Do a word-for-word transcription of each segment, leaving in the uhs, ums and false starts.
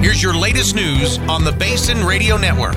Here's your latest news on the Basin Radio Network.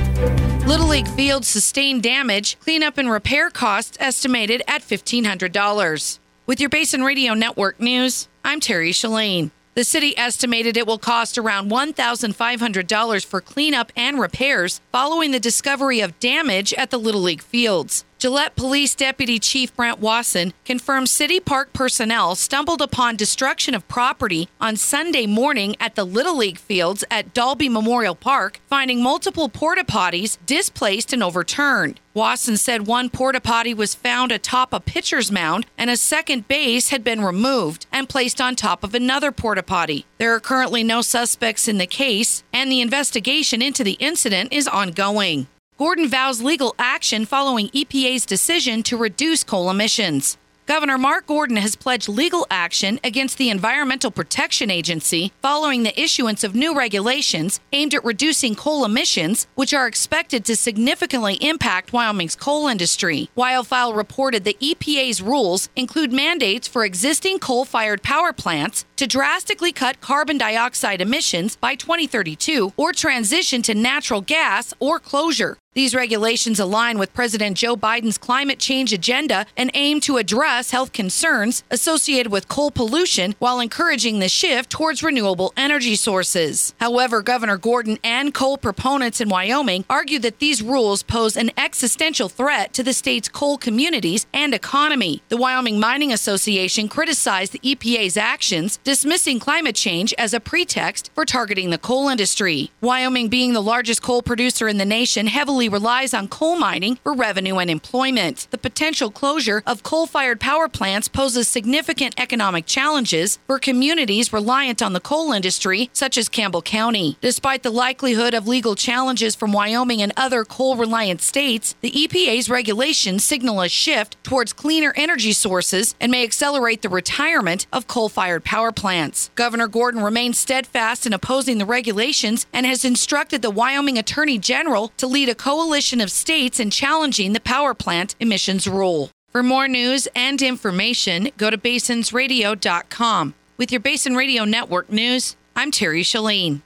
Little League fields sustained damage. Cleanup and repair costs estimated at fifteen hundred dollars. With your Basin Radio Network news, I'm Terry Shalane. The city estimated it will cost around one thousand five hundred dollars for cleanup and repairs following the discovery of damage at the Little League fields. Gillette Police Deputy Chief Brent Wasson confirmed city park personnel stumbled upon destruction of property on Sunday morning at the Little League fields at Dalby Memorial Park, finding multiple porta potties displaced and overturned. Wasson said one porta potty was found atop a pitcher's mound and a second base had been removed and placed on top of another porta potty. There are currently no suspects in the case, and the investigation into the incident is ongoing. Gordon vows legal action following E P A's decision to reduce coal emissions. Governor Mark Gordon has pledged legal action against the Environmental Protection Agency following the issuance of new regulations aimed at reducing coal emissions, which are expected to significantly impact Wyoming's coal industry. WildFile reported the E P A's rules include mandates for existing coal-fired power plants to drastically cut carbon dioxide emissions by twenty thirty-two or transition to natural gas or closure. These regulations align with President Joe Biden's climate change agenda and aim to address health concerns associated with coal pollution while encouraging the shift towards renewable energy sources. However, Governor Gordon and coal proponents in Wyoming argue that these rules pose an existential threat to the state's coal communities and economy. The Wyoming Mining Association criticized the E P A's actions, dismissing climate change as a pretext for targeting the coal industry. Wyoming, being the largest coal producer in the nation, heavily relies on coal mining for revenue and employment. The potential closure of coal-fired power plants poses significant economic challenges for communities reliant on the coal industry, such as Campbell County. Despite the likelihood of legal challenges from Wyoming and other coal-reliant states, the E P A's regulations signal a shift towards cleaner energy sources and may accelerate the retirement of coal-fired power plants. Governor Gordon remains steadfast in opposing the regulations and has instructed the Wyoming Attorney General to lead a coalition of states in challenging the power plant emissions rule. For more news and information, go to basins radio dot com. With your Basin Radio Network news, I'm Terry Shalane.